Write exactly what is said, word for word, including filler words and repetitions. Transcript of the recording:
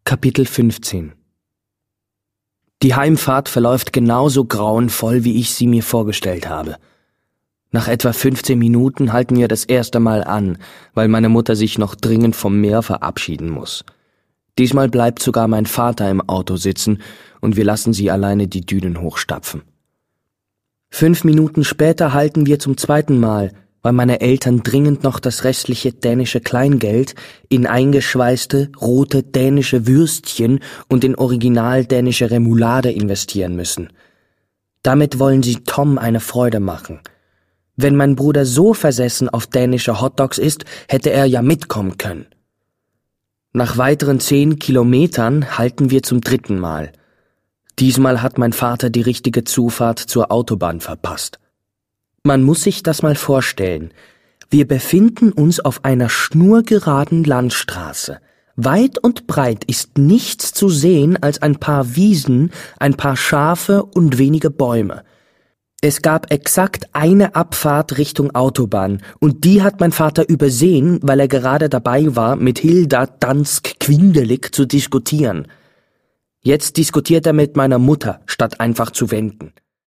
Kapitel fünfzehn. Die Heimfahrt verläuft genauso grauenvoll, wie ich sie mir vorgestellt habe. Nach etwa fünfzehn Minuten halten wir das erste Mal an, weil meine Mutter sich noch dringend vom Meer verabschieden muss. Diesmal bleibt sogar mein Vater im Auto sitzen und wir lassen sie alleine die Dünen hochstapfen. Fünf Minuten später halten wir zum zweiten Mal, weil meine Eltern dringend noch das restliche dänische Kleingeld in eingeschweißte, rote dänische Würstchen und in original dänische Remoulade investieren müssen. Damit wollen sie Tom eine Freude machen. Wenn mein Bruder so versessen auf dänische Hotdogs ist, hätte er ja mitkommen können. Nach weiteren zehn Kilometern halten wir zum dritten Mal. Diesmal hat mein Vater die richtige Zufahrt zur Autobahn verpasst. Man muss sich das mal vorstellen. Wir befinden uns auf einer schnurgeraden Landstraße. Weit und breit ist nichts zu sehen als ein paar Wiesen, ein paar Schafe und wenige Bäume. Es gab exakt eine Abfahrt Richtung Autobahn und die hat mein Vater übersehen, weil er gerade dabei war, mit Hilda Dansk-Quindelig zu diskutieren. Jetzt diskutiert er mit meiner Mutter, statt einfach zu wenden.